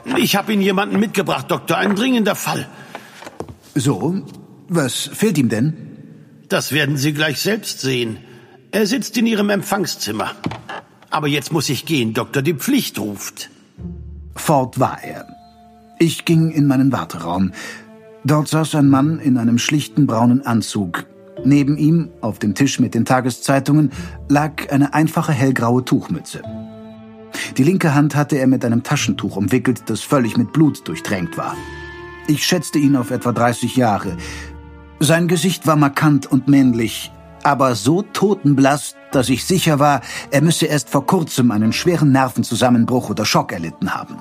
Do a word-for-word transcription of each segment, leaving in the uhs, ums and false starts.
Ich habe Ihnen jemanden mitgebracht, Doktor. Ein dringender Fall. So? Was fehlt ihm denn? Das werden Sie gleich selbst sehen. Er sitzt in Ihrem Empfangszimmer. Aber jetzt muss ich gehen, Doktor. Die Pflicht ruft. Fort war er. Ich ging in meinen Warteraum. Dort saß ein Mann in einem schlichten braunen Anzug. Neben ihm, auf dem Tisch mit den Tageszeitungen, lag eine einfache hellgraue Tuchmütze. Die linke Hand hatte er mit einem Taschentuch umwickelt, das völlig mit Blut durchtränkt war. Ich schätzte ihn auf etwa dreißig Jahre. Sein Gesicht war markant und männlich, aber so totenblass, dass ich sicher war, er müsse erst vor kurzem einen schweren Nervenzusammenbruch oder Schock erlitten haben.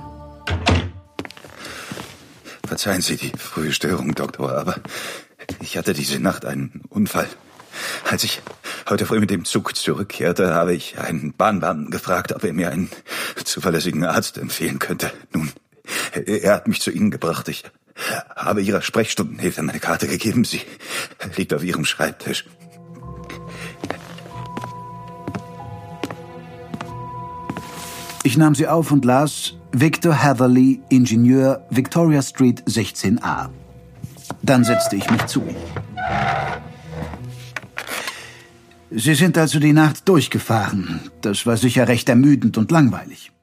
Verzeihen Sie die frühe Störung, Doktor, aber ich hatte diese Nacht einen Unfall. Als ich heute früh mit dem Zug zurückkehrte, habe ich einen Bahnbeamten gefragt, ob er mir einen zuverlässigen Arzt empfehlen könnte. Nun, er hat mich zu Ihnen gebracht. Ich habe Ihrer Sprechstundenhilfe meine Karte gegeben. Sie liegt auf Ihrem Schreibtisch. Ich nahm sie auf und las: Victor Hatherley, Ingenieur, Victoria Street sechzehn a. Dann setzte ich mich zu ihm. Sie sind also die Nacht durchgefahren. Das war sicher recht ermüdend und langweilig.